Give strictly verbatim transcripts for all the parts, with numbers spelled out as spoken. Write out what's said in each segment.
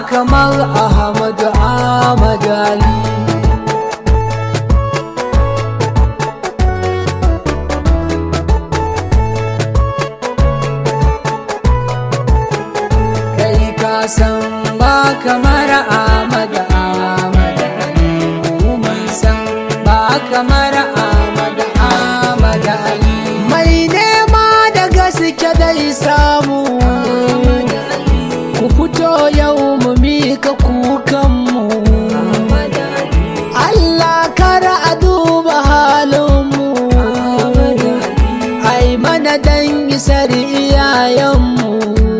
kamar Ahmad Ahmad Ali. Kai ka san ba kamar Ahmad Ahmad Ali, mun san ba kamar Ahmad Ahmad Ali. Mai nema da gaske dai samu, ku fito yau mu mika kukanmu. Allah kara a duba halinmu, ai mana dan isar iyayenmu.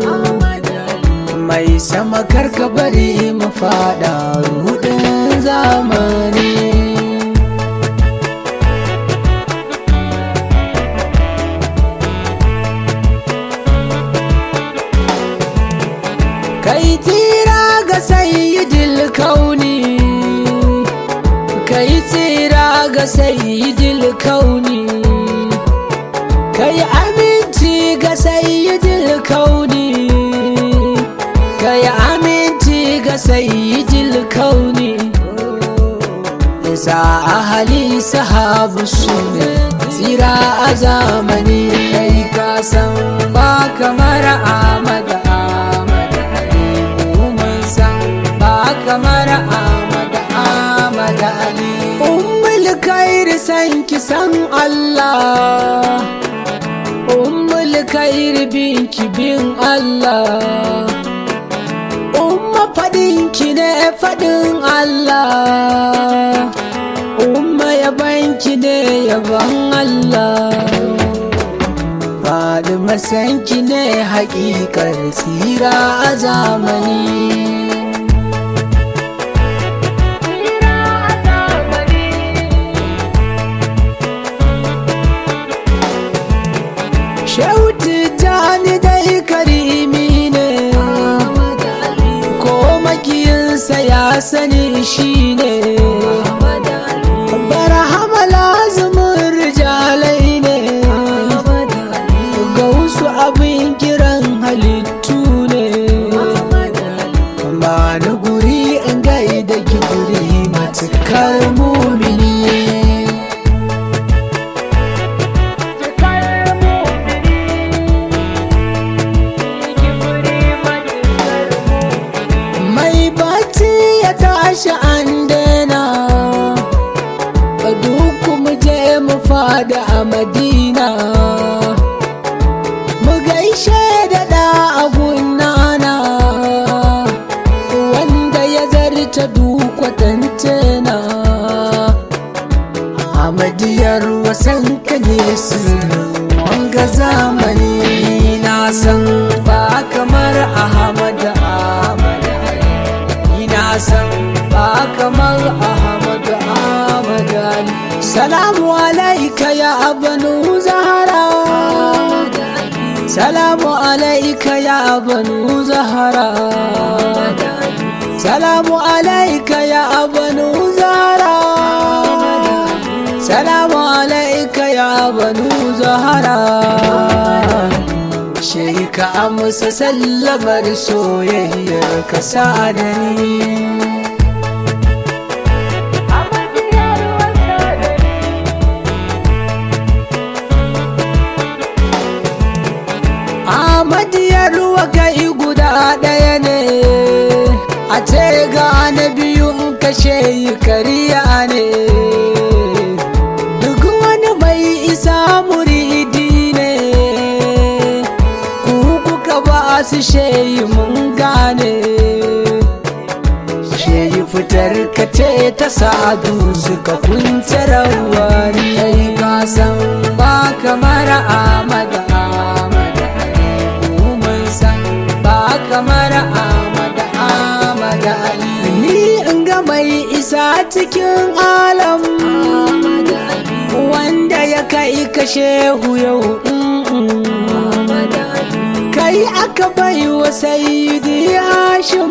Mai sama karka bari mu fada rudin zamani. Kai tsira ga sayyidil kauni, kai tsira ga sayyidil kauni, kai aminci ga sayyidil kauni, kai aminci ga sayyidil kauni. Isa ahali sahabu su ne tsira a zamani. Kai ka san ba kamar Ahmad kamar Ahmad Ahmad Ali. Ummul khair san ki san Allah, ummul khair bin ki bin Allah, umma fadin ki ne fadin Allah, umma yaban ki ne yaban Allah. Faɗi san ki ne haƙiƙar tsira a zamani. Shauti jani dai karimi ne, ko makiyinsa ya sani shi ne. Barhama lazumin rijalai ne, ga wasu abin kiran halittu ne. Ba ni guri in gaida ki guri matukar mumini. Tashi an daina duk mu je mu fada a Madina, mu gaishe da da agunana wanda ya zarta duk kwatantena. Ahmadiyar wasan ka ne sirrin wanga zamani. Na san ba kamar Ahmad Ahmad Ali, na san ba kamar Ahmad Ahmad Ali. Salamu alaika ya banu Zahra, salamu alaika ya banu Zahra, salamu alaika ya banu Zahra, salamu alaika ya banu Zahra. Sheka amsa sallamar soyayyar ka sa'adani. Ahmadiyar ruwa kai guda ɗaya ne, a ce ga na biyun kashe yi kariya ne. Duk wani mai isa muridi ne, ku kuka ba su sheyi mun gane. Sheyi fitar ka ce ta sadu suka kunce rawani. Kai ka san ba kamar Ahmad kamar Ahmad Ahmad Ali. Ni in ga mai isa cikin alam, wanda ya kai ka shehu yau. Kai aka bai wa Sayyidi Hashim,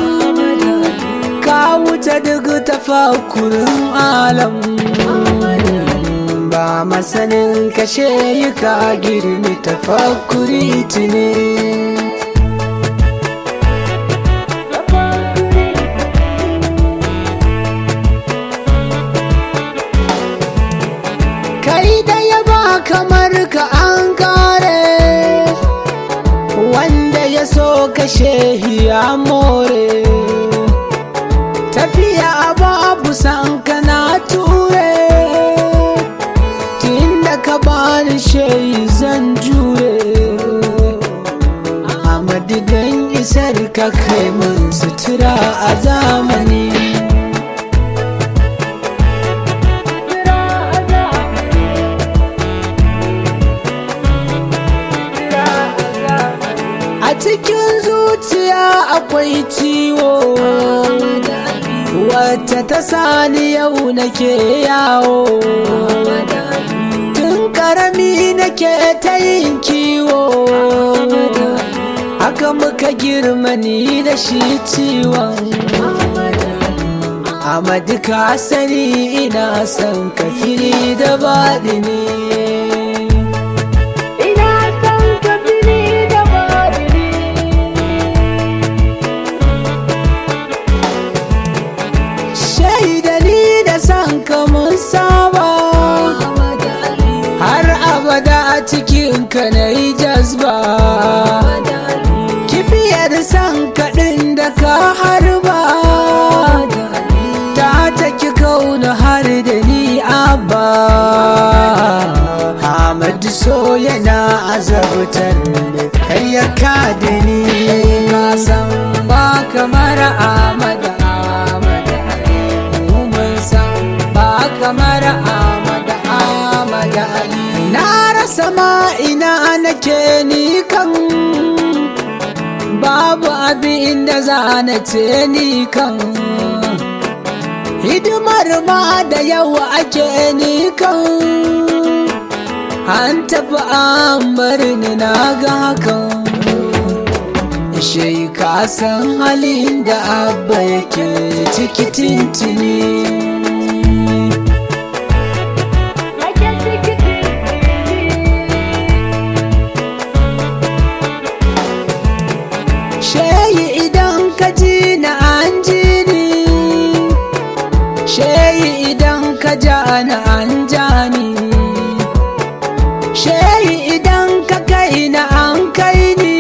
ka wuce duk tafakurin alam. Ba masanin kashe yi ka girmi tafakuri tuni. babu san kana ture tunda ka bani shayi zan jure Ahmadu dan isar ka kai mun sutura a zamani a cikin zuciya akwai ciwo wacce ta sani yau nake yawo tun karami nake ta yin kiwo haka muka girma ni da shi ciwon Ahmadu ka sani ina son ka fili da baɗini mun saba har abada a cikin ka na yi jazba kibiyar san kaɗin da ka harba ta taki kauna har da ni abba Ahmadu so yana azabtar da kai ya kada ni ka san ba kamar Ahmadu kamar Ahmadu Ahmadu Ali na rasa ma ina nake ni kan babu abin da za na ce ni kan hidimar ma da yawa ake ni kan an tafi an bar ni na ga hakan shai ka san halin da abba yake ciki tintini Sheyi idan ka ji na an ji ni Sheyi idan ka ja na an ja ni Sheyi idan ka kai na an kai ni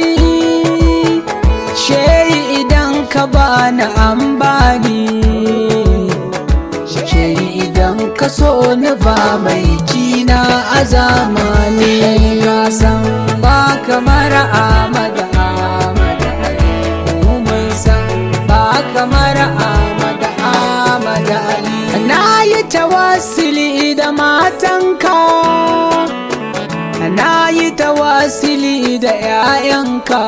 Sheyi idan ka ba na an ba ni Sheyi idan ka so ni ba mai kina a zamani ka san ba kamar Ahmadu kamar Ahmadu Ahmadu Ali na yi tawassuli da matanka na yi tawassuli da 'ya'yanka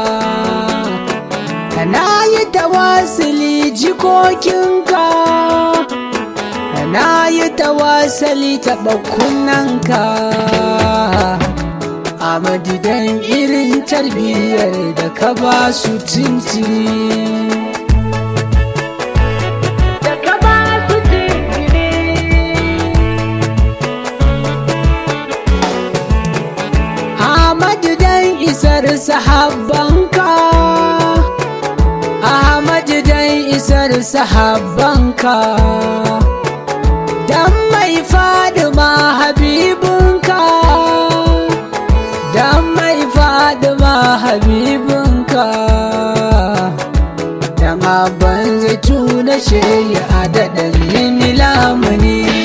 na yi tawassuli jikokinka na yi tawassuli taɓa kunnanka Ahmadu dan irin tarbiyyar da ka ba su tintini isar sahabbanka Ahmadu dan isar sahabbanka dan mai Fadima habibinka dan mai Fadima habibinka dan abban zai tuna sheyi a daɗin lamuni